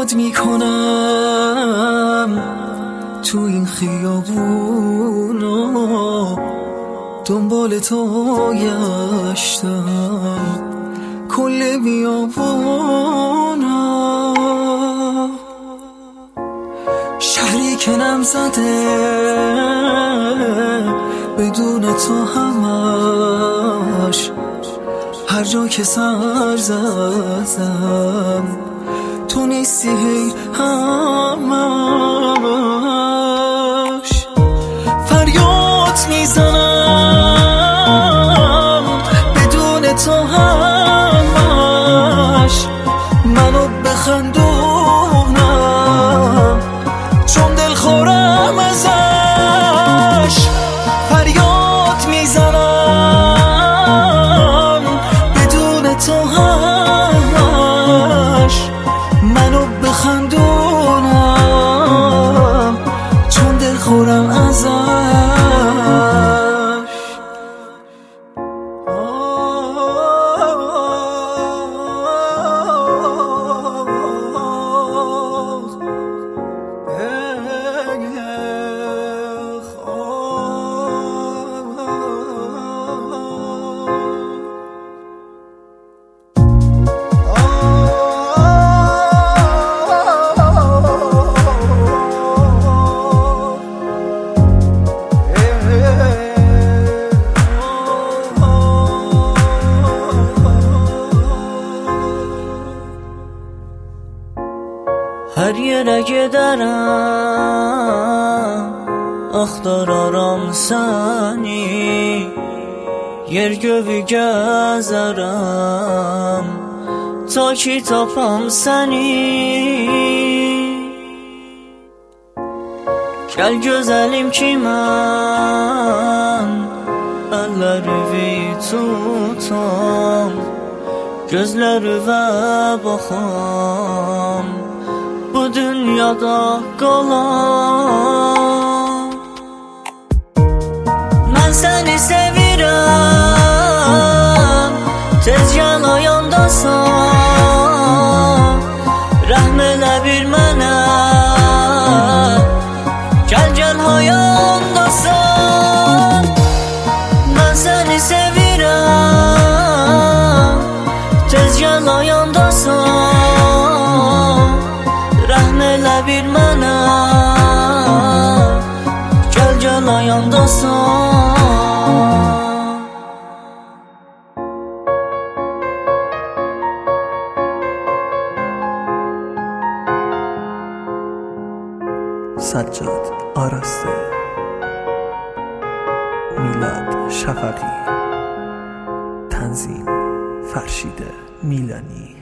فریاد میکنم تو این خیابونا، دنبال تو گشتم کل بیابونا، شهری که نم زده بدون تو همش، هر جا که سر زدم تو نیستی هی همش. فریاد میزنم بدون تو همش، منو بخندونم چون دل خورم ازش. فریاد میزنم بدون تو همش، منو بخندونم چون دل خورم ازش. هر یه رگه درم اختار آرام سنی، yergövü gəzərəm ta ki tapam səni. Gəl gözəlim ki mən əllərini tutam, gözlərinə baxam, bu dünyada qalam. Mən səni sevirəm, tez gəl ayandasan, rəhm elə bir mənə, gəl gəl hayandasan. Mən səni sevirəm, tez gəl ayandasan, rəhm elə bir mənə, gəl gəl ayandasan. سجاد آراسته، میلاد شفقی، تنظیم فرشید میلانی.